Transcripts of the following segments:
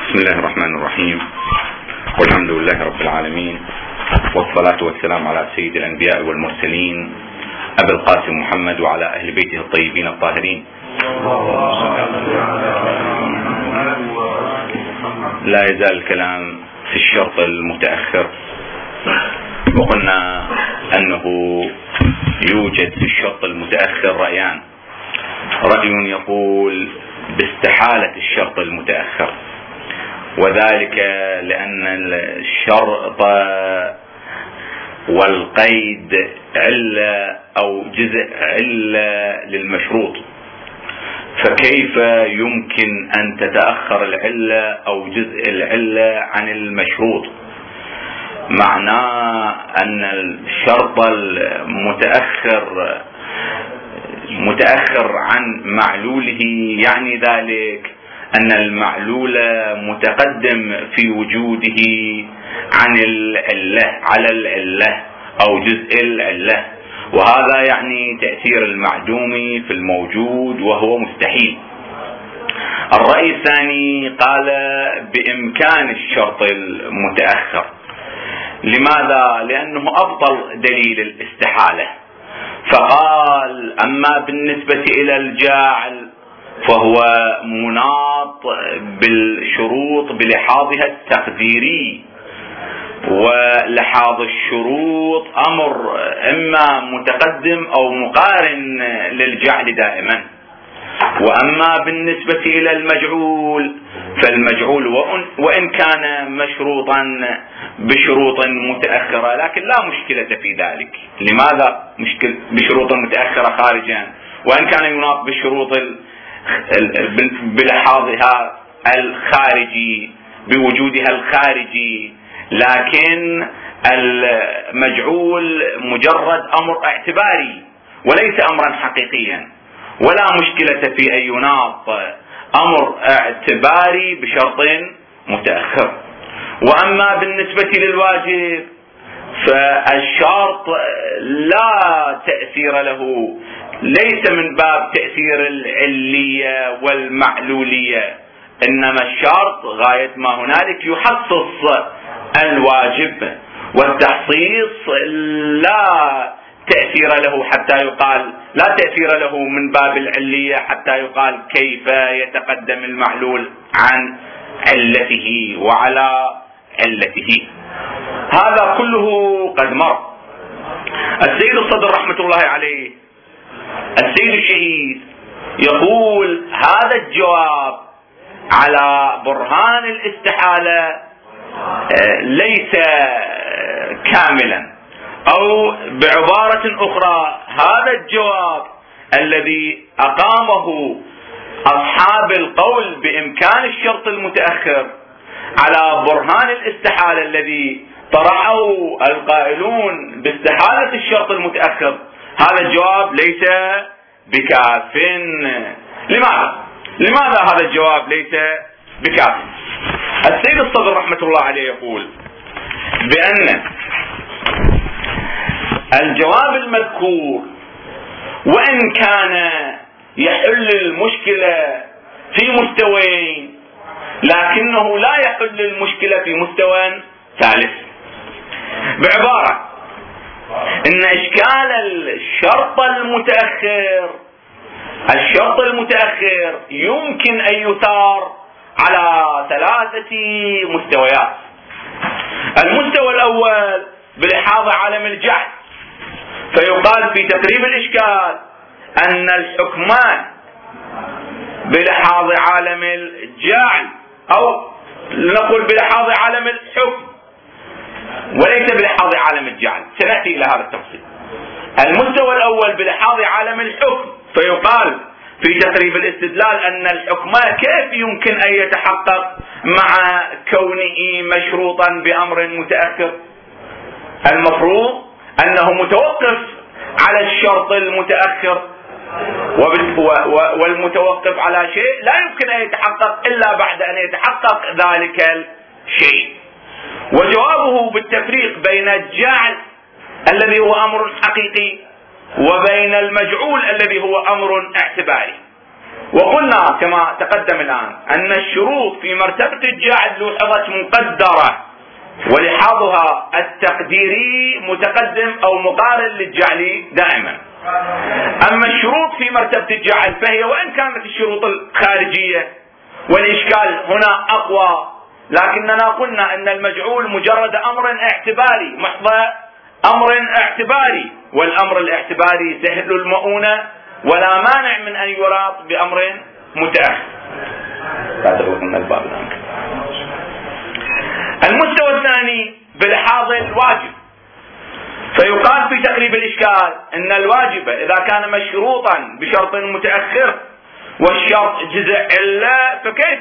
بسم الله الرحمن الرحيم، والحمد لله رب العالمين، والصلاة والسلام على سيد الأنبياء والمرسلين أبي القاسم محمد وعلى أهل بيته الطيبين الطاهرين. لا يزال الكلام في الشرط المتأخر، وقلنا أنه يوجد في الشرط المتأخر رأيان: رأي يقول باستحالة الشرط المتأخر، وذلك لأن الشرط والقيد علة أو جزء علة للمشروط، فكيف يمكن أن تتأخر العلة أو جزء العلة عن المشروط؟ معناه أن الشرط متأخر عن معلوله، يعني ذلك أن المعلول متقدم في وجوده عن العلة على العلة أو جزء العلة، وهذا يعني تأثير المعدوم في الموجود وهو مستحيل. الرأي الثاني قال بإمكان الشرط المتأخر. لماذا؟ لأنه أبطل دليل الاستحالة، فقال أما بالنسبة إلى الجاعل فهو مناط بالشروط بلحاظها التقديري، ولحاظ الشروط أمر إما متقدم أو مقارن للجعل دائما. وأما بالنسبة إلى المجعول فالمجعول وإن كان مشروطا بشروط متأخرة لكن لا مشكلة في ذلك. لماذا بشروط متأخرة خارجا وإن كان يناط بالشروط بلحاظها الخارجي بوجودها الخارجي، لكن المجعول مجرد أمر اعتباري وليس أمرا حقيقيا، ولا مشكلة في أن يناط أمر اعتباري بشرط متأخر. وأما بالنسبة للواجب فالشرط لا تأثير له، ليس من باب تأثير العلية والمعلولية، إنما الشرط غاية ما هنالك يحصص الواجب، والتحصيص لا تأثير له حتى يقال، لا تأثير له من باب العلية حتى يقال كيف يتقدم المعلول عن علته وعلى علته. هذا كله قد مر. السيد الصدر رحمة الله عليه، السيد الشهيد، يقول هذا الجواب على برهان الاستحالة ليس كاملا، أو بعبارة أخرى هذا الجواب الذي أقامه أصحاب القول بإمكان الشرط المتأخر على برهان الاستحالة الذي طرحه القائلون باستحالة الشرط المتأخر، هذا الجواب ليس بكاف. لماذا هذا الجواب ليس بكاف؟ السيد الصدر رحمة الله عليه يقول بأن الجواب المذكور وإن كان يحل المشكلة في مستويين، لكنه لا يحل المشكلة في مستوى ثالث. بعبارة إن إشكال الشرط المتأخر يمكن أن يثار على 3 مستويات. المستوى الأول بلحاظ عالم الجهل، فيقال في تقريب الإشكال أن الحكمان بلحاظ عالم الجعل، أو نقول بلحاظ عالم الحكم وليس بلحاظ عالم الجعل، سنأتي إلى هذا التفصيل. المستوى الأول بلحاظ عالم الحكم، فيقال في تقريب الاستدلال أن الحكم كيف يمكن أن يتحقق مع كونه مشروطا بأمر متأخر؟ المفروض أنه متوقف على الشرط المتأخر، والمتوقف على شيء لا يمكن أن يتحقق إلا بعد أن يتحقق ذلك الشيء. وجوابه بالتفريق بين الجعل الذي هو أمر حقيقي وبين المجعول الذي هو أمر اعتباري. وقلنا كما تقدم الآن أن الشروط في مرتبة الجعل لوحظت مقدرة، ولحاظها التقديري متقدم أو مقارن للجعل دائما. أما الشروط في مرتبة الجعل فهي وإن كانت الشروط الخارجية والإشكال هنا أقوى، لكننا قلنا أن المجعول مجرد أمر اعتباري، محض أمر اعتباري، والأمر الاعتباري سهل المؤونة ولا مانع من أن يراد بأمر متأخر. المستوى الثاني بلحاظ الواجب، فيقال في تقريب الإشكال أن الواجب إذا كان مشروطا بشرط متأخر والشرط جزء علة، فكيف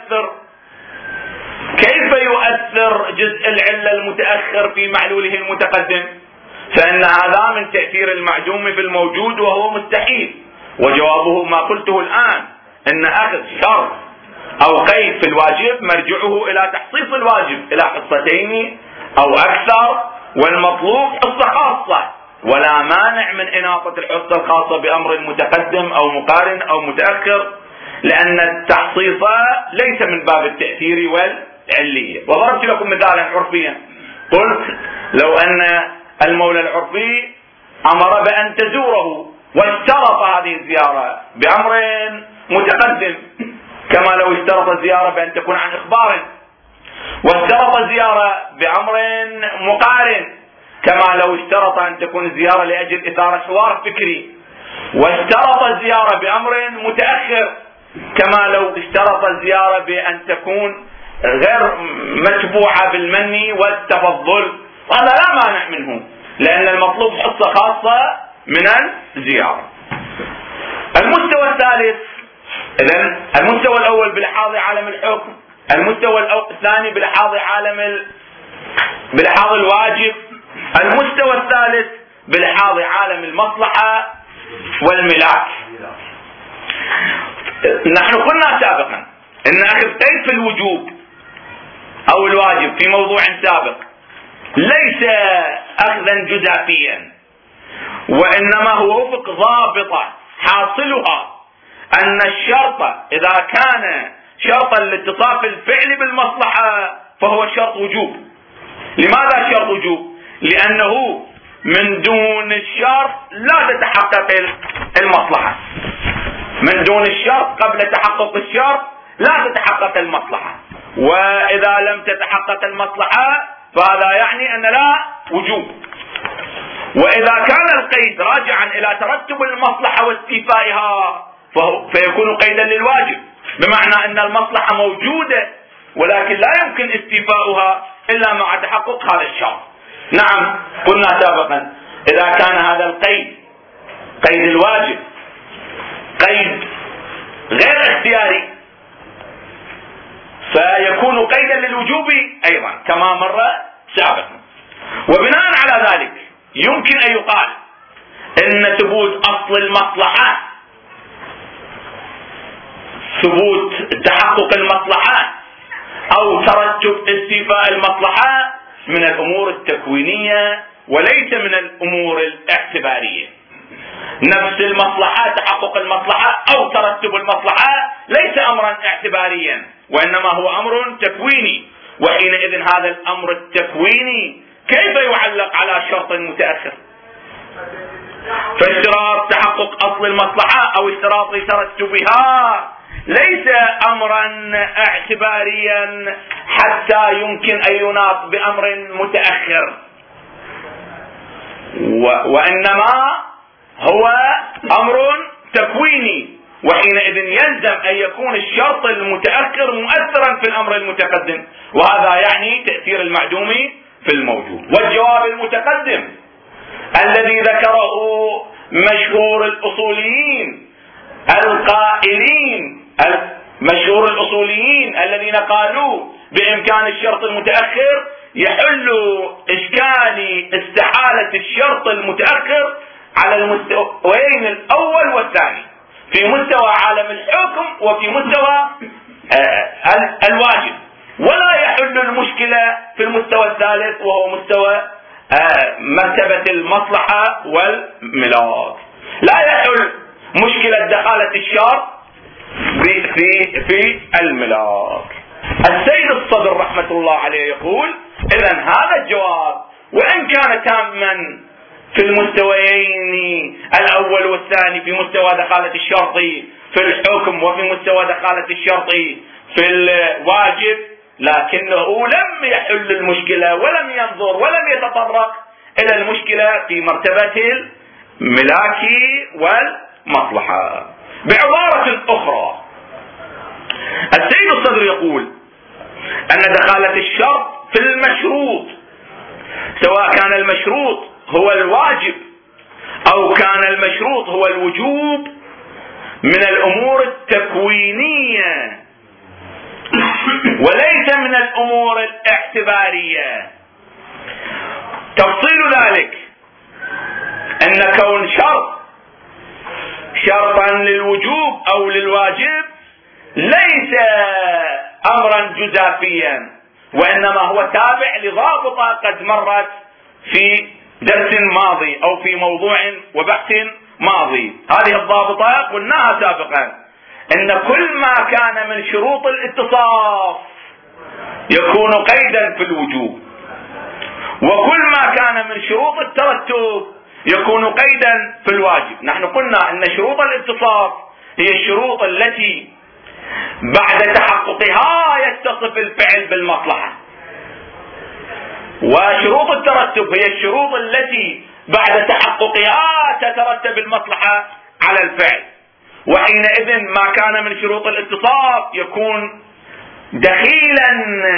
يؤثر جزء العلة المتأخر في معلوله المتقدم؟ فإن هذا من تأثير المعدوم في الموجود وهو مستحيل. وجوابه ما قلته الآن، أن أخذ شرط أو قيد في الواجب مرجعه إلى تحصيص الواجب إلى حصتين أو أكثر، والمطلوب حصة خاصة، ولا مانع من إناقة الحصة الخاصة بأمر متقدم أو مقارن أو متأخر، لأن التحصيص ليس من باب التأثير والعلية. وضربت لكم مثالا عرفيا، قلت لو أن المولى العرفي أمر بأن تزوره واشترط هذه الزيارة بأمر متقدم، كما لو اشترط الزيارة بأن تكون عن إخبار، واشترط الزيارة بأمر مقارن كما لو اشترط أن تكون الزيارة لأجل إثارة حوار فكري، واشترط الزيارة بأمر متأخر كما لو اشترط الزيارة بأن تكون غير متبوعة بالمن والتفضل، وهذا لا مانع منه، لأن المطلوب حصة خاصة من الزيارة. المستوى الثالث، إذن المستوى الأول بلحاظ عالم الحكم، المستوى الثاني بلحاظ الواجب، المستوى الثالث بلحاظ عالم المصلحة والملاك. نحن قلنا سابقا ان اخذ قيد في الوجوب او الواجب في موضوع سابق ليس اخذا جزافيا، وانما هو وفق ضابطة حاصلها ان الشرط اذا كان شرطا لاتصاف الفعل بالمصلحة فهو شرط وجوب. لماذا شرط وجوب؟ لانه من دون الشرط لا تتحقق المصلحة، من دون الشرط قبل تحقق الشرط لا تتحقق المصلحة، وإذا لم تتحقق المصلحة فهذا يعني أن لا وجوب. وإذا كان القيد راجعا إلى ترتب المصلحة واستيفائها فيكون قيدا للواجب، بمعنى أن المصلحة موجودة ولكن لا يمكن استيفاؤها إلا مع تحقق هذا الشرط. نعم قلنا سابقا إذا كان هذا القيد قيد الواجب قيد غير اختياري فيكون قيدا للوجوب أيضا كما مر سابقا. وبناء على ذلك يمكن أن يقال إن ثبوت أصل المصلحة، ثبوت تحقق المصلحة أو ترتب استيفاء المصلحة من الأمور التكوينية وليس من الأمور الاعتبارية. نفس المصلحة، تحقق المصلحة أو ترتب المصلحة ليس أمرا اعتباريا وإنما هو أمر تكويني، وحينئذ هذا الأمر التكويني كيف يعلق على شرط متأخر؟ فاشتراط تحقق أصل المصلحة أو اشتراط ترتبها ليس أمرا اعتباريا حتى يمكن أن يناط بأمر متأخر، وإنما هو أمر تكويني، وحينئذ يلزم أن يكون الشرط المتأخر مؤثرا في الأمر المتقدم، وهذا يعني تأثير المعدوم في الموجود. والجواب المتقدم الذي ذكره مشهور الأصوليين القائلين، مشهور الأصوليين الذين قالوا بإمكان الشرط المتأخر، يحل إشكال استحالة الشرط المتأخر على المستويين الأول والثاني، في مستوى عالم الحكم وفي مستوى الواجب، ولا يحل المشكلة في المستوى الثالث وهو مستوى مرتبة المصلحة والملاك. لا يحل مشكلة دخالة الشرط في الملاك. السيد الصدر رحمة الله عليه يقول إذن هذا الجواب وإن كان تاما في المستويين الأول والثاني، في مستوى دخالة الشرط في الحكم وفي مستوى دخالة الشرط في الواجب، لكنه لم يحل المشكلة ولم ينظر ولم يتطرق إلى المشكلة في مرتبة الملاك والمصلحة. بعبارة أخرى، السيد الصدر يقول أن دخالة الشرط في المشروط، سواء كان المشروط هو الواجب أو كان المشروط هو الوجوب، من الأمور التكوينية وليس من الأمور الاعتبارية. تفصيل ذلك أن كون شرط شرطا للوجوب أو للواجب ليس أمرا جزافيا، وإنما هو تابع لضابطة قد مرت في درس ماضي أو في موضوع وبحث ماضي. هذه الضابطة قلناها سابقا، إن كل ما كان من شروط الاتصاف يكون قيدا في الوجوب، وكل ما كان من شروط الترتب يكون قيدا في الواجب. نحن قلنا أن شروط الاتصاف هي الشروط التي بعد تحققها يتصف الفعل بالمصلحة، وشروط الترتب هي الشروط التي بعد تحققها تترتب المصلحة على الفعل. وحينئذ ما كان من شروط الاتصاف يكون دخيلا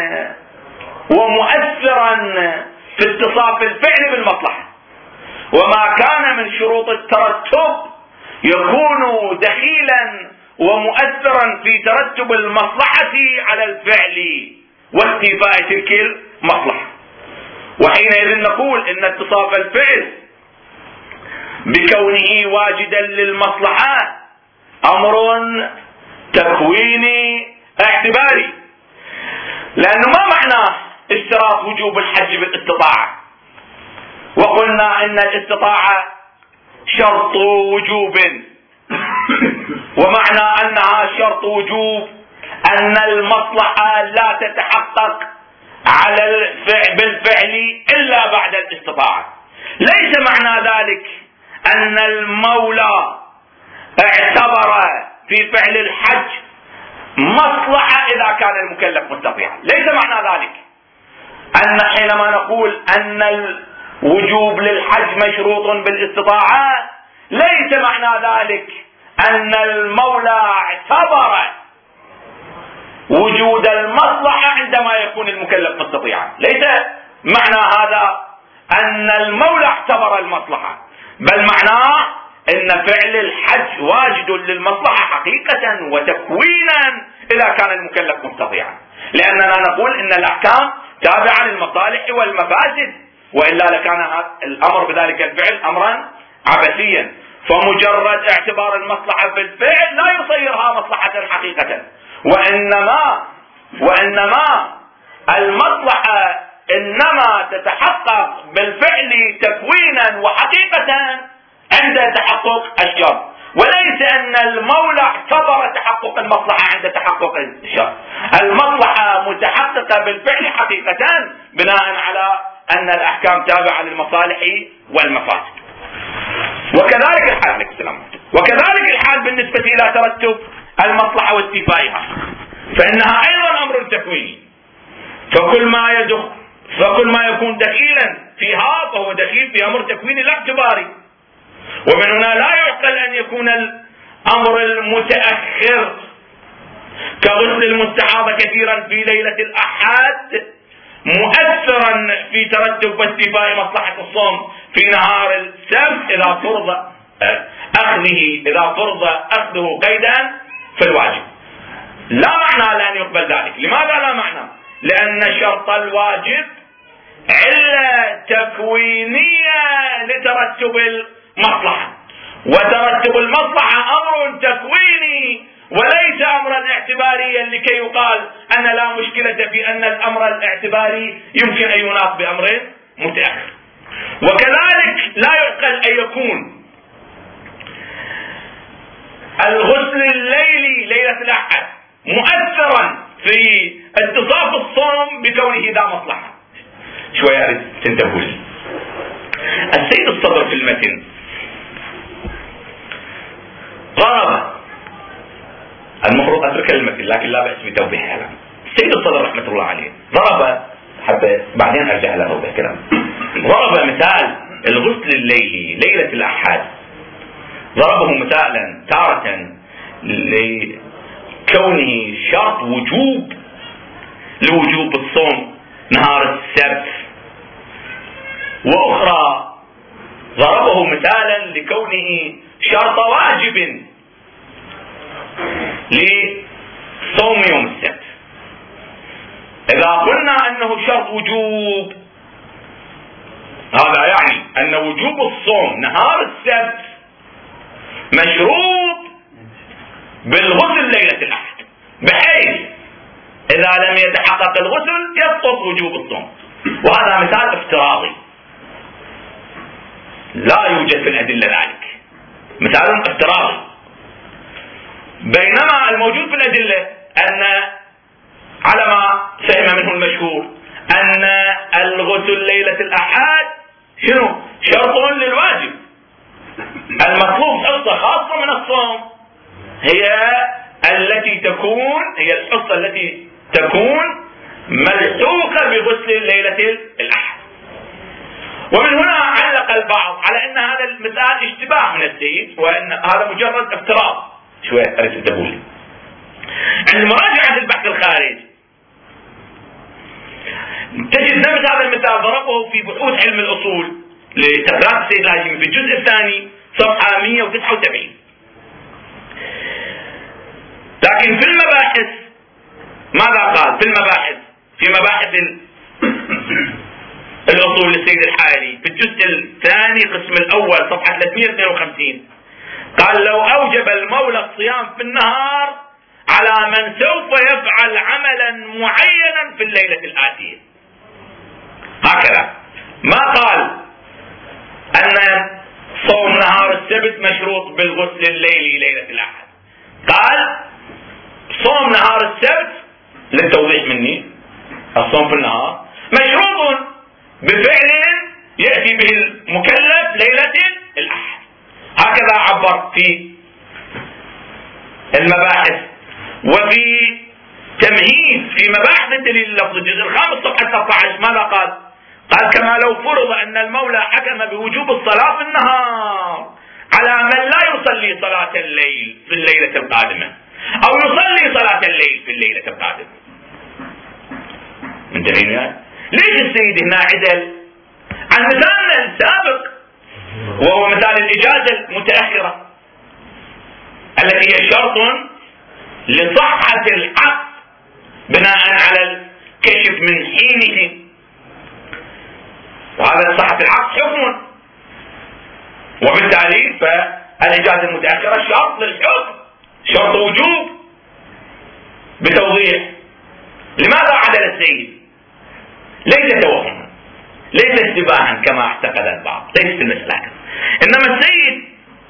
ومؤثرا في اتصاف الفعل بالمصلحة، وما كان من شروط الترتب يكون دخيلا ومؤثرا في ترتب المصلحة على الفعل واستيفاء تلك المصلحة. وحينئذ نقول إن اتصاف الفعل بكونه واجدا للمصلحة أمر تكويني اعتباري، لأنه ما معنى اشتراط وجوب الحج بالاستطاعة؟ وقلنا إن الاستطاعة شرط وجوب، ومعنى أنها شرط وجوب أن المصلحة لا تتحقق على بالفعل إلا بعد الاستطاعة. ليس معنى ذلك أن المولى اعتبر في فعل الحج مصلحة إذا كان المكلف مستطيعا. ليس معنى ذلك أن حينما نقول أن الوجوب للحج مشروط بالاستطاعة ليس معنى ذلك أن المولى اعتبر وجود المصلحة عندما يكون المكلف مستطيعا. ليس معنى هذا أن المولى اعتبر المصلحة، بل معناه أن فعل الحج واجد للمصلحة حقيقة وتكوينا إذا كان المكلف مستطيعا، لأننا نقول أن الأحكام تابعة للمصالح والمفاسد، وإلا لكان الأمر بذلك الفعل أمرا عبثيا. فمجرد اعتبار المصلحة بالفعل لا يصيرها مصلحة حقيقة، وإنما المصلحة إنما تتحقق بالفعل تكوينا وحقيقة عند تحقق الشرط، وليس أن المولى اعتبر تحقق المصلحة عند تحقق الشرط. المصلحة متحققة بالفعل حقيقة بناء على أن الأحكام تابعة للمصالح والمفاسد. وكذلك الحال عليك السلام، وكذلك الحال بالنسبة إلى ترتب المصلحة واستيفائها، فإنها أيضا أمر تكويني. فكل ما يكون دخيلا فيها فهو دخيل في أمر تكويني لا اعتباري. ومن هنا لا يعقل أن يكون الأمر المتأخر كغسل المستحاضة كثيرا في ليلة الأحد مؤثرا في ترتب واستيفاء مصلحة الصوم في نهار السبت إذا فرض أخذه قيدا في الواجب. لا معنى لأن يقبل ذلك. لماذا لا معنى؟ لأن شرط الواجب علة تكوينية لترتب المصلحة، وترتب المصلحة أمر تكويني وليس أمرا اعتباريا لكي يقال أن لا مشكلة في أن الأمر الاعتباري يمكن أن يناط بأمر متأخر. وكذلك لا يعقل أن يكون الغسل الليلي ليلة الأحد مؤثرا في اتصاف الصوم بكونه ذا مصلحة. شوية أريد تنتبهوا لي. السيد الصدر في المتن ضرب، المفروض أترك المتن لكن لا بأس بتوضيحها. السيد الصدر رحمة الله عليه ضرب، حتى بعدين أرجع له توضيح كلام، ضرب مثال الغسل الليلي ليلة الأحد، ضربه مثالا تارة لكونه شرط وجوب لوجوب الصوم نهار السبت، وأخرى ضربه مثالا لكونه شرط واجب لصوم يوم السبت. إذا قلنا أنه شرط وجوب، هذا يعني أن وجوب الصوم نهار السبت مشروط بالغسل ليلة الأحد، بحيث إذا لم يتحقق الغسل يسقط وجوب الصوم. وهذا مثال افتراضي لا يوجد في الأدلة ذلك، مثال افتراضي. بينما الموجود في الأدلة أن على ما فهم منه المشهور أن الغسل ليلة الأحد شنو؟ شرط للواجب. المطلوب حصة خاصة من الصوم هي الحصة التي تكون ملحوقة بغسل ليلة الأحد. ومن هنا علق البعض على أن هذا المثال اشتباه من السيد، وأن هذا مجرد افتراض. شوية أريد تقولي عند مراجعة البحث الخارجي تجد نفس هذا المثال ضربه في بحوث علم الأصول لتقرير السيد الهاشمي في الجزء الثاني صفحة 179. لكن في المباحث ماذا قال؟ في مباحث الأصول للسيد الحائري في الجزء الثاني قسم الأول صفحة 352 قال: لو أوجب المولى الصيام في النهار على من سوف يفعل عملا معينا في الليلة الآتية. هكذا ما قال أن صوم نهار السبت مشروط بالغسل الليلي ليلة الأحد، قال صوم نهار السبت للتوضيح مني الصوم في النهار مشروط بفعل يأتي به المكلف ليلة الأحد. هكذا عبر في المباحث. وفي تمهيد في مباحث الدليل اللفظي الجزء الخامس صفحة 13 ماذا قال؟ قال: كما لو فرض أن المولى حكم بوجوب الصلاة في النهار على من لا يصلي صلاة الليل في الليلة القادمة، أو يصلي صلاة الليل في الليلة القادمة. منتبهين يعني؟ ليش السيد هنا عدل عن مثالنا السابق وهو مثال الإجازة المتأخرة التي هي شرط لصحة العقد بناء على الكشف من حينه، وهذا صحة العقد حكم، وبالتالي فالإجازة المتأخرة شرط للحكم، شرط وجوب بتوضيح. لماذا عدل السيد؟ ليس توهما، ليس اشتباها كما اعتقد البعض، ليست المسألة، إنما السيد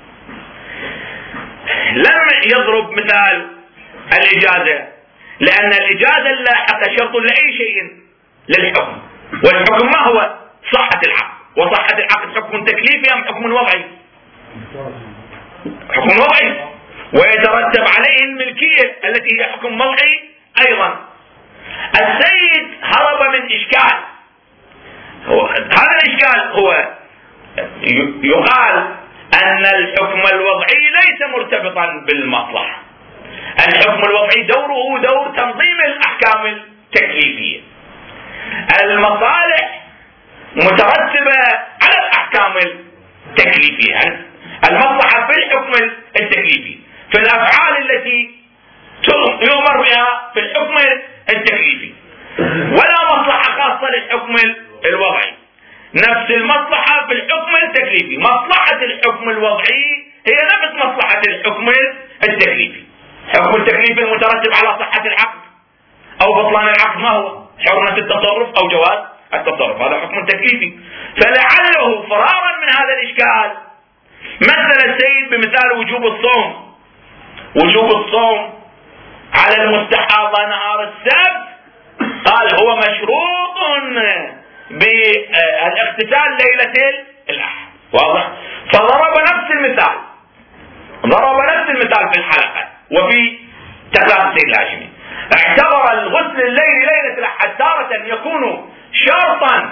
لم يضرب مثال الإجازة، لأن الإجازة اللاحقة شرط لأي شيء للحكم، والحكم ما هو؟ صحة العقد. وصحة العقد حكم تكليفي أم حكم وضعي؟ حكم وضعي، ويترتب عليه الملكية التي هي حكم وضعي أيضا. السيد هرب من إشكال، هذا الإشكال هو يقال أن الحكم الوضعي ليس مرتبطا بالمصلحة. الحكم الوضعي دوره دور تنظيم الأحكام التكليفية. المصالح مترتبة على الأحكام التكليفية، المصلحة في الحكم التكليفي، في الأفعال التي يؤمر بها في الحكم التكليفي، ولا مصلحة خاصة للحكم الوضعي. نفس المصلحة في الحكم التكليفي، مصلحة الحكم الوضعي هي نفس مصلحة الحكم التكليفي. الحكم التكليفي المترتب على صحة العقد أو بطلان العقد ما هو؟ حرمة التصرف أو جواز التصرف، هذا حكم تكليفي. فلعله فرارا من هذا الإشكال مثل السيد بمثال وجوب الصوم وجوب الصوم على المستحاضة نهار السبت، قال هو مشروط بالاغتسال ليلة الأحد. واضح؟ فضرب نفس المثال، ضرب نفس المثال في الحلقة وفي تكلفة السيد الهاشمي. اعتبر الغسل الليلي ليلة الأحد تارة يكون شرطا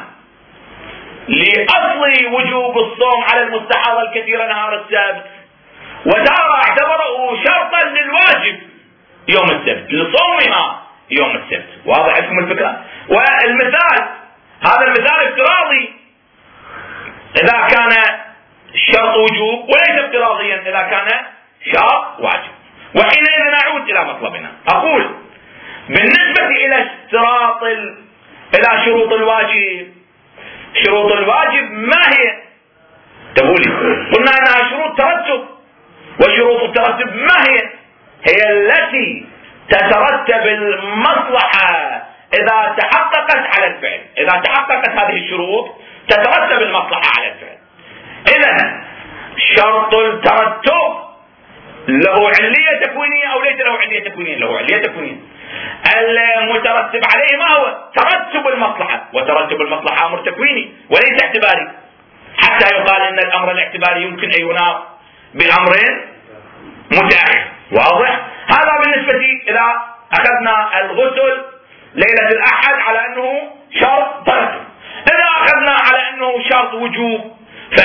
لأصل وجوب الصوم على المستحاضة الكثيرة نهار السبت، وتارة اعتبره شرطا للواجب يوم السبت، لصومها يوم السبت. واضح لكم الفكرة؟ والمثال هذا المثال افتراضي إذا كان الشرط وجوب، وليس افتراضيا إذا كان شرط واجب. وحينئذ نعود إلى مطلبنا. أقول بالنسبة إلى إلى شروط الواجب، شروط الواجب ما هي؟ تقولي قلنا أنها شروط ترتب، وشروط الترتب ما هي؟ هي التي تترتب المصلحة إذا تحققت على الفعل. إذا تحققت هذه الشروط تترتب المصلحة على الفعل. إذن شرط الترتب له علية تكوينية أو ليس له علية تكوينية؟ له علية تكوينية. المترتب عليه ما هو؟ ترتب المصلحة، وترتب المصلحة أمر تكويني وليس اعتباري، حتى يقال إن الأمر الاعتباري يمكن أن يناط بأمر متأخر. واضح؟ هذا بالنسبة إلى أخذنا الغسل ليلة الأحد على أنه شرط ترتب. إذا أخذنا على أنه شرط وجوب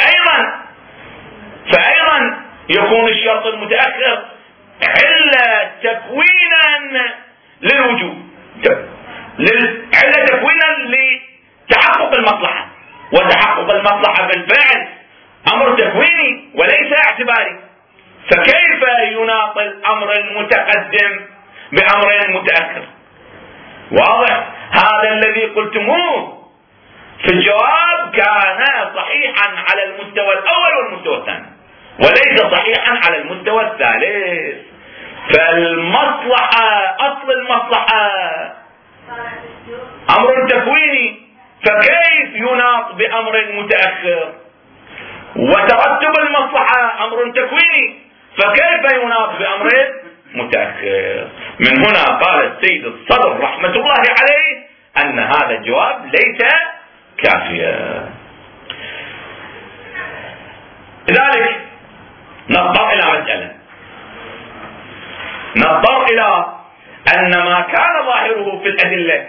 فأيضا يكون الشرط المتأخر علة تكوينا للوجوب، علة تكوينا لتحقق المصلحة، وتحقق المصلحة بالفعل أمر تكويني وليس اعتباري. فكيف يناط الأمر المتقدم بأمر متأخر؟ واضح؟ هذا الذي قلتموه في الجواب كان صحيحا على المستوى الأول والمستوى الثاني، وليس صحيحا على المستوى الثالث. فالمصلحة، أصل المصلحة أمر تكويني، فكيف يناط بأمر متأخر؟ وترتب المصلحة أمر تكويني، فكيف يناط بأمر متأخر؟ من هنا قال السيد الصدر رحمة الله عليه أن هذا الجواب ليس كافيا. لذلك نضطر إلى مسألة، نضطر إلى أن ما كان ظاهره في الأدلة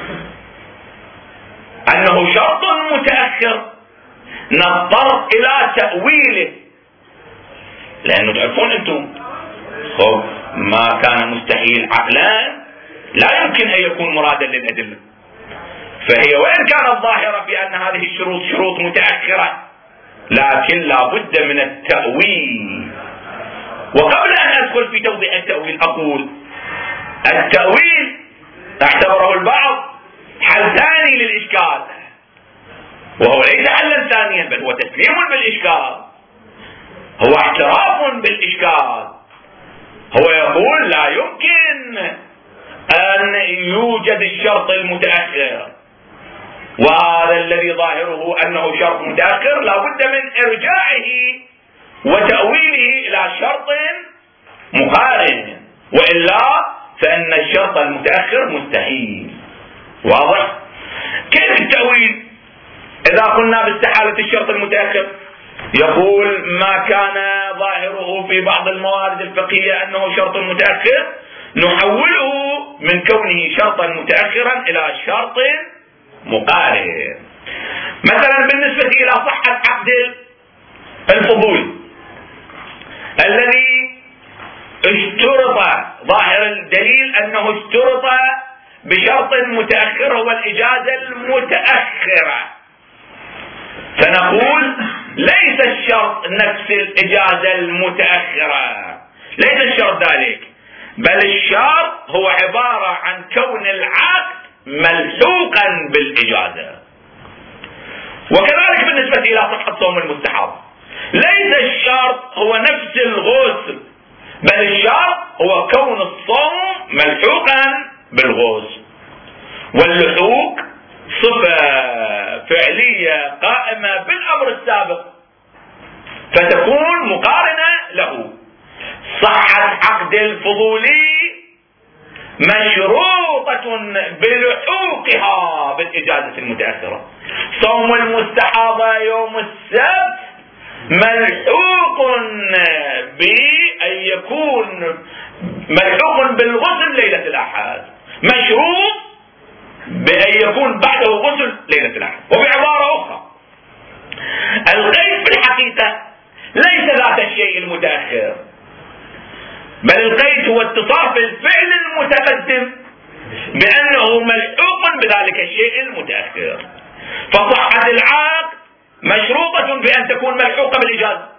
أنه شرط متأخر نضطر إلى تأويله، لأنه تعرفون أنتم خب ما كان مستحيل عقلا لا يمكن أن يكون مرادا للأدلة. فهي وإن كانت ظاهرة في أن هذه الشروط شروط متأخرة، لكن لا بد من التأويل. وقبل أن أدخل في توضيح التأويل أقول التأويل اعتبره البعض حل ثاني للإشكال، وهو ليس حلا ثانيا بل هو تسليم بالإشكال، هو اعتراف بالإشكال. هو يقول لا يمكن أن يوجد الشرط المتأخر، وهذا الذي ظاهره أنه شرط متأخر لا بد من إرجاعه وتأويله إلى شرط مقارن، وإلا فإن الشرط المتأخر مستحيل. واضح؟ كيف التأويل إذا قلنا باستحالة الشرط المتأخر؟ يقول ما كان ظاهره في بعض الموارد الفقهية أنه شرط متأخر نحوله من كونه شرطا متأخرا إلى شرط مقارن. مثلا بالنسبة إلى صحة عقد الفضول الذي اشترط، ظاهر الدليل أنه اشترط بشرط متأخر هو الإجازة المتأخرة، فنقول ليس الشرط نفس الإجازة المتأخرة، ليس الشرط ذلك، بل الشرط هو عبارة عن كون العقد ملحوقا بالإجازة. وكذلك بالنسبة إلى صحة صوم المستحاض، ليس الشرط هو نفس الغسل، بل الشرط هو كون الصوم ملحوقا بالغسل، واللحوق صفة فعلية قائمة بالأمر السابق فتكون مقارنة له. صحة عقد الفضولي مشروطة بلحوقها بالإجازة المتأخرة. صوم المستحاضة يوم السبت ملحوق بأن يكون ملحوق بالغسل ليلة الأحد، مشروط بأن يكون بعده غسل ليلة الأحد. وبعبارة أخرى، القيد في الحقيقة ليس ذات الشيء المتأخر، بل القيد هو اتصاف الفعل المتقدم بأنه ملحوق بذلك الشيء المتأخر. فصحة العقد مشروطة بأن تكون ملحوقة بالإجازة،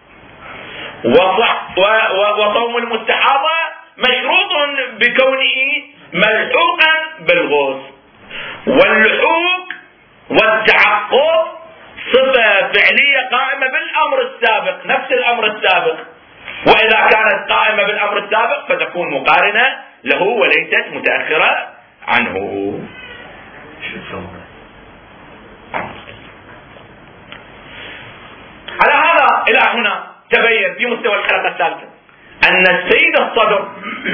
وصوم المستحاضة مشروط بكونه ملحوقا بالغسل. واللحوق والتعقب صفة فعلية قائمة بالأمر السابق، نفس الأمر السابق، وإذا كانت قائمة بالأمر السابق فتكون مقارنة له وليست متأخرة عنه. على هذا إلى هنا تبين في مستوى الحلقة الثالثة أن السيد الصدر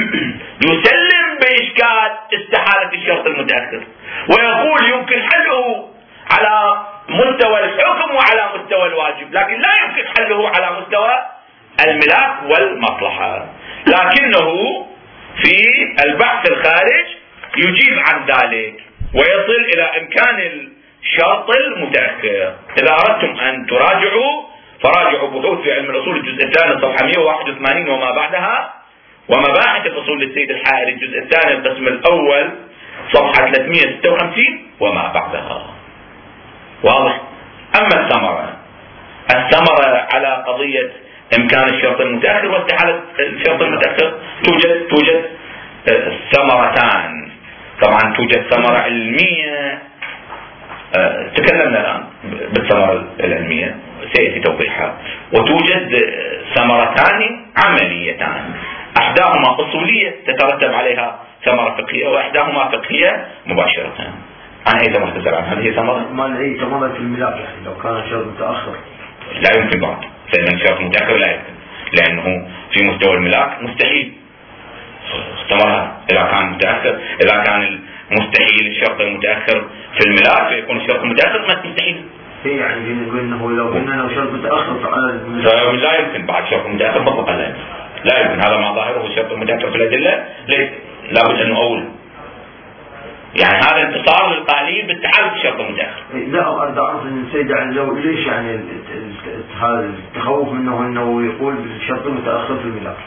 يسلم بإشكال استحالة الشرط المتأخر، ويقول يمكن حله على مستوى الحكم وعلى مستوى الواجب، لكن لا يمكن حله على مستوى الملاك والمصلحة. لكنه في البحث الخارج يجيب عن ذلك ويصل إلى إمكان الشرط المتأخر. إذا أردتم أن تراجعوا فراجعوا بحوث في علم الأصول الجزء الثاني صفحة 181 وما بعدها، ومباحث الأصول للسيد الحائري الجزء الثاني القسم الأول صفحة 356 وما بعدها. واضح؟ أما الثمرة على قضية إمكان الشرط المتأخر واستحالة الشرط المتأخر توجد ثمرتان. طبعا توجد ثمرة علمية، تكلمنا الآن بالثمرة العلمية سيأتي توضيحها، وتوجد ثمرتان عمليتان، احداهما اصولية تترتب عليها ثمرة فقهية، واحداهما فقهية مباشرة. عن اي ثمرة تسأل عن هذه ثمرة؟ ما اي ثمرة في الملاك يعني لو كان الشرط متأخر لا يمكن بعد، فإذا الشرط متأخر لا يمكن، لأنه في مستوى الملاك مستحيل ثمرها إذا كان متأخر. إذا كان مستحيل الشرط المتأخر في الملاك فيكون الشرط المتأخر مستحيل. يعني نقول انه لو قلنا شرط متأخر لا يمكن بعد شرط متأخر مطلقا لا يمكن. هذا ما ظاهره الشرط المتأخر في الأدلة ليس لابد أنه أول، يعني هذا انتصار للقائلين بالتحالف الشرط المتأخر. لا أريد أعرف أن السيد عزوي ليش يعني هذا التخوف منه أنه يقول بالشرط المتأخر في الملاك.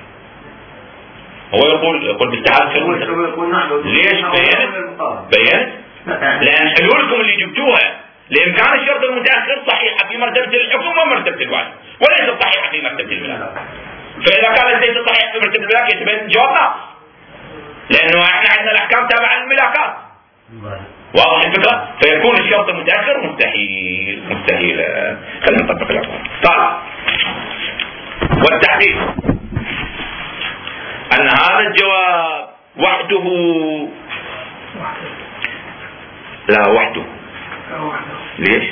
هو يقول باستحالة الشرط المتأخر. ليش؟ بيّنت لأن حلولكم اللي جبتوها لإمكان الشرط المتأخر صحيحة في مرتبة الحكم ومرتبة الواجب، وليست صحيحة في مرتبة الملاك. فإذا كانت ليست صحيحة في مرتبة الملاك يتبين الجواب ناقص، لأنه احنا عندنا الأحكام تابعة للملاكات. واضح الفكرة؟ فيكون الشرط المتأخر مستحيل. خلينا نطبق الأقوال. طيب، والتحقيق أن هذا الجواب وحده ليش؟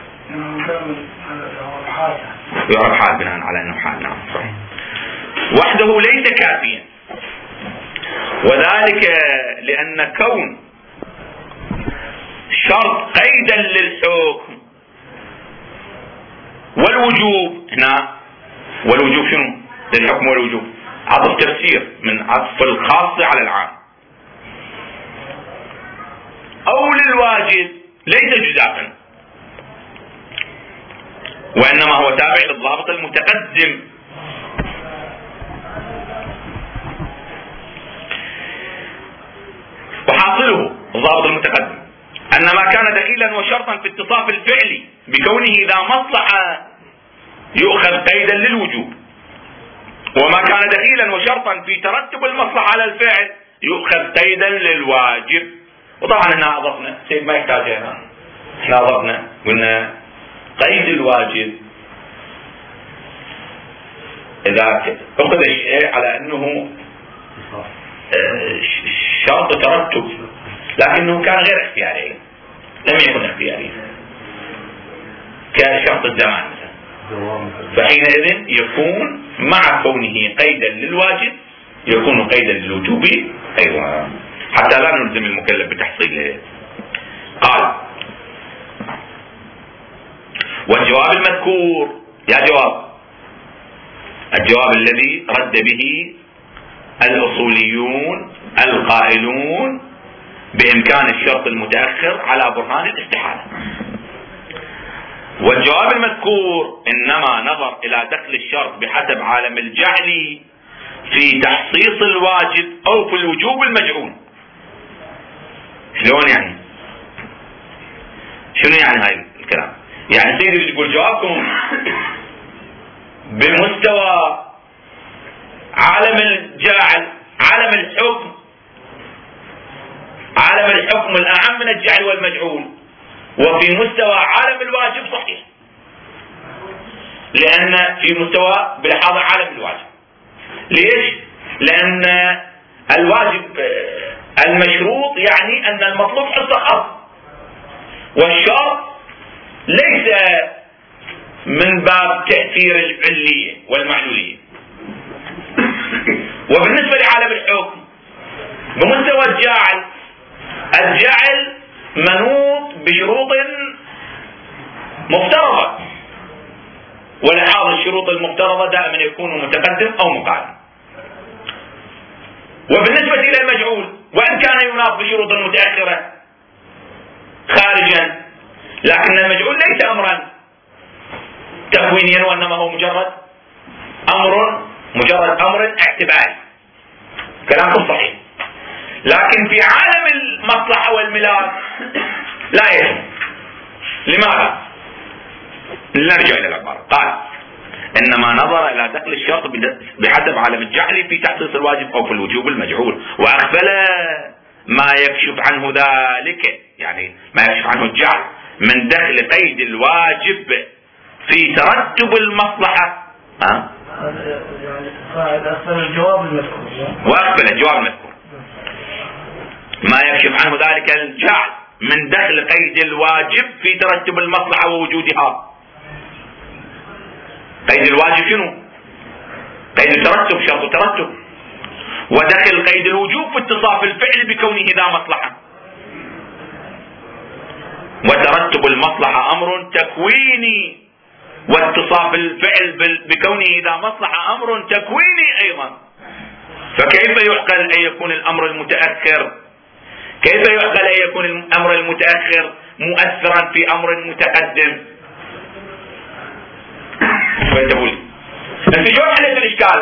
يعرف حال بناء على أنه حال. نعم صحيح. وحده ليس كافيا، وذلك لأن كون شرط قيدا للحكم والوجوب هنا، والوجوب شنو؟ للحكم والوجوب عطف تفسير من عطف الخاص على العام، أو للواجب ليس جزافا، وإنما هو تابع للضابط المتقدم. وحاصله الضابط المتقدم أن ما كان دخيلا وشرطا في اتصاف الفعل بكونه ذا مصلحة يؤخذ قيدا للوجوب، وما كان دخيلا وشرطا في ترتب المصلحة على الفعل يؤخذ قيدا للواجب. وطبعا هنا أضفنا سيد ما يحتاج هنا، احنا أضفنا قلنا قيد الواجب إذا أخذ الشيء على أنه شرط ترتب لكنه كان غير اختياري، لم يكن اختياري، كشرط الزمان مثلا فحينئذ يكون مع كونه قيدا للواجب يكون قيدا للوجوب أيضا، حتى لا نلزم المكلف بتحصيله. قال: والجواب المذكور، يا جواب الجواب الذي رد به الأصوليون القائلون بإمكان الشرط المتأخر على برهان الاستحالة. والجواب المذكور إنما نظر إلى دخل الشرط بحسب عالم الجعل في تحصيص الواجب أو في الوجوب المجعول. شلون يعني؟ شنو يعني هاي الكلام؟ يعني سيدي يقول جوابكم بمستوى عالم الجعل، عالم الحكم، عالم الحكم الأعم من الجعل والمجعول، وفي مستوى عالم الواجب صحيح، لأن في مستوى بلحاظ عالم الواجب. ليش؟ لأن الواجب المشروط يعني أن المطلوب حصة خاصة، والشرط ليس من باب تأثير العلية والمعلولية. وبالنسبة لعالم الحكم بمستوى الجعل، الجعل منوط بشروط مفترضة، ولحاظ الشروط المفترضة دائما يكون متقدم أو مقارن. وبالنسبة إلى المجعول وإن كان يناط بشروط متأخرة خارجا، لكن المجعول ليس أمرا تكوينيا، وإنما هو مجرد أمر اعتباري. كلامكم صحيح. لكن في عالم المصلحة والملاك لا يهم. لماذا؟ نرجع إلى العبارة. قال: إنما نظر إلى دخل الشرط بحسب عالم الجعل في تحصيص الواجب أو في الوجوب المجعول، وأغفل ما يكشف عنه ذلك، يعني ما يكشف عنه الجعل من دخل قيد الواجب في ترتب المصلحة. يعني أغفل الجواب المذكور، وأغفل الجواب المذكور ما يكشف عنه ذلك الجعل من دخل قيد الواجب في ترتب المصلحة ووجودها. قيد الواجب شنو؟ قيد الترتب، شرط الترتب. ودخل قيد الوجوب في اتصاف الفعل بكونه ذا مصلحة. وترتب المصلحة أمر تكويني، واتصاف الفعل بكونه ذا مصلحة أمر تكويني أيضا. فكيف يعقل أن يكون الأمر المتأخر، كيف يعقل أن يكون الأمر المتأخر مؤثرا في أمر متقدم؟ فانتبهوا. انت شلون حليت الاشكال؟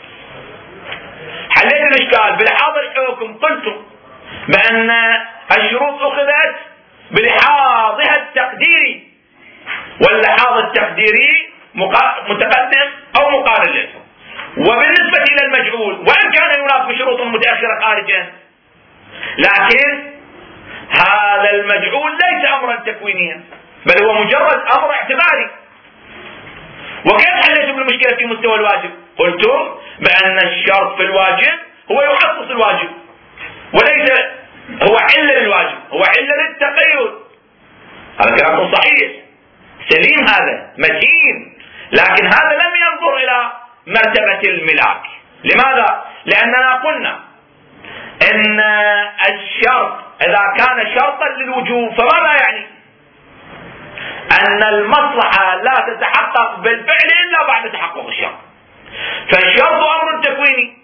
حليت الاشكال بلحاظ الحكم. قلت بان الشروط اخذت بلحاظها التقديري، واللحاظ التقديري متقدم او مقارن له. وبالنسبه الى المجعول وان كان يناط بشروط متاخره خارجا، لكن هذا المجعول ليس امرا تكوينيا، بل هو مجرد امر اعتباري. وكيف حليتم المشكلة في مستوى الواجب؟ قلتم بأن الشرط في الواجب هو يخصص الواجب، وليس هو علة للواجب، هو علة للتقيد. هذا كلام صحيح سليم، هذا متين. لكن هذا لم ينظر إلى مرتبة الملاك. لماذا؟ لأننا قلنا إن الشرط إذا كان شرطا للوجوب فماذا يعني؟ أن المصلحة لا تتحقق بالفعل إلا بعد تحقق الشرط. فالشرط أمر تكويني،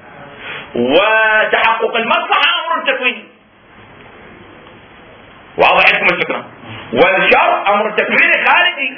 وتحقق المصلحة أمر تكويني. واضح لكم الفكرة؟ والشرط أمر تكويني خارجي،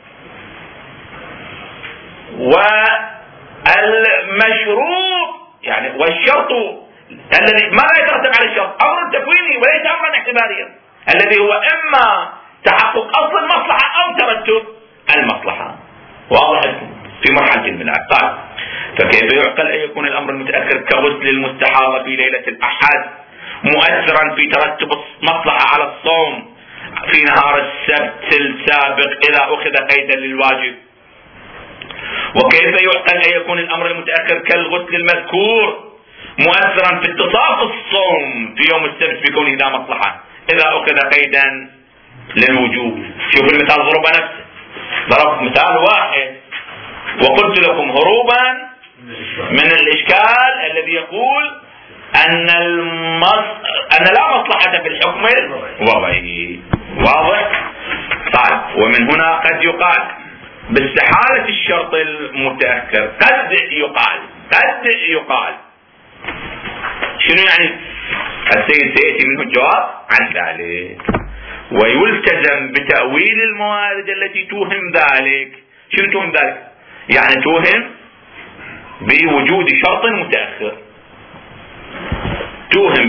والمشروط يعني والشرط الذي ماذا يترتب على الشرط؟ أمر تكويني وليس أمرا اعتباريا، الذي هو إما تحقق أصل المصلحة أو ترتب المصلحة. واضح في مرحلة الملاك. قال: فكيف يعقل أن يكون الأمر المتأخر كغسل المستحاضة في ليلة الأحد مؤثرا في ترتب المصلحة على الصوم في نهار السبت السابق إذا أخذ قيدا للواجب؟ وكيف يعقل أن يكون الأمر المتأخر كالغسل المذكور مؤثرا في اتصاف الصوم في يوم السبت بكونه ذا مصلحة إذا أخذ قيدا للوجوب؟ شوف المثال ضرب نفسه. ضربت مثال واحد وقلت لكم هروبا من الإشكال الذي يقول أن لا مصلحة في الحكم الوضعي. واضح؟ طيب، ومن هنا قد يقال باستحالة الشرط المتأخر، قد يقال شنو يعني؟ السيد سيأتي منه الجواب عن ذلك، ويلتزم بتأويل الموارد التي توهم ذلك. شنو توهم ذلك؟ يعني توهم بوجود شرط متأخر، توهم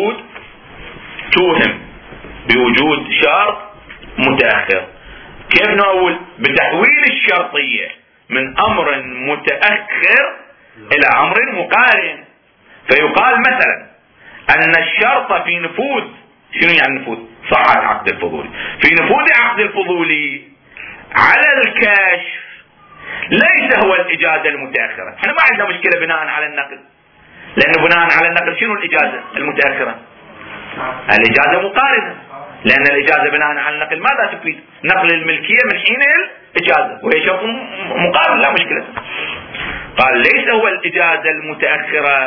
بوجود شرط متأخر. كيف نقول؟ بتحويل الشرطية من أمر متأخر إلى أمر مقارن. فيقال مثلا أن الشرط في نفوذ، شنو يعني نفوذ؟ صحة عقد الفضولي. في نفوذ عقد الفضولي على الكشف ليس هو الإجازة المتأخرة. احنا ما عندنا مشكلة بناء على النقل، لأنه بناء على النقل شنو الإجازة المتأخرة؟ الإجازة مقارنة، لأن الإجازة بناء على النقل ماذا تفيد؟ نقل الملكية من حين الإجازة، وهي شرط مقارن لا مشكلة. قال ليس هو الإجازة المتأخرة،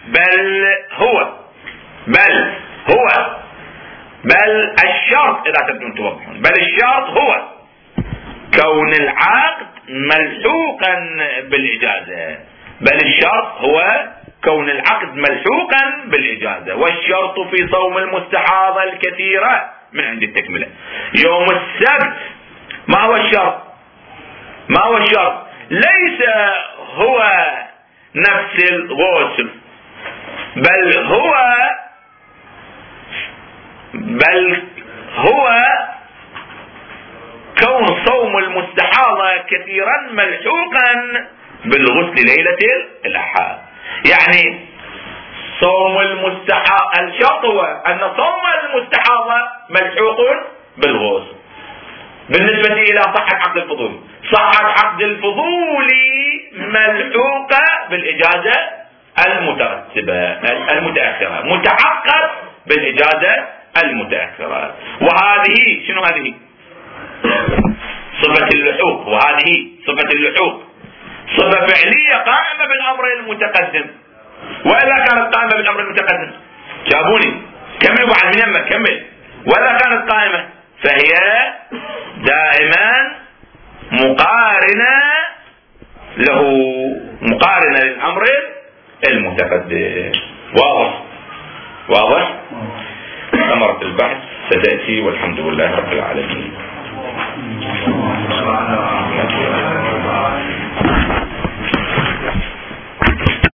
بل الشرط، إذا تبدون توضحون، بل الشرط هو كون العقد ملحوقا بالإجازة. والشرط في صوم المستحاضة الكثيرة من عند التكملة. يوم السبت ما هو الشرط؟ ليس هو نفس الغسل، بل هو كون صوم المستحاضة كثيرا ملحوقا بالغسل ليلة الأحد. يعني الشرط هو أن صوم المستحاضة ملحوق بالغسل. بالنسبة إلى صحة عقد الفضولي، صحة عقد الفضولي ملحوقة بالإجازة المتأخرة، متعقد بالإجازة المتأخرة. وهذه شنو؟ هذه صفة اللحوق، وهذه صفة اللحوق صفة فعلية قائمة بالأمر المتقدم. وإذا كانت قائمة بالأمر المتقدم، جابوني كملوا بعد من يمك كمل. وإذا كانت قائمة فهي دائما مقارنة للأمر المتقدم. واضح؟ ثمرة البحث ستأتي، والحمد لله رب العالمين.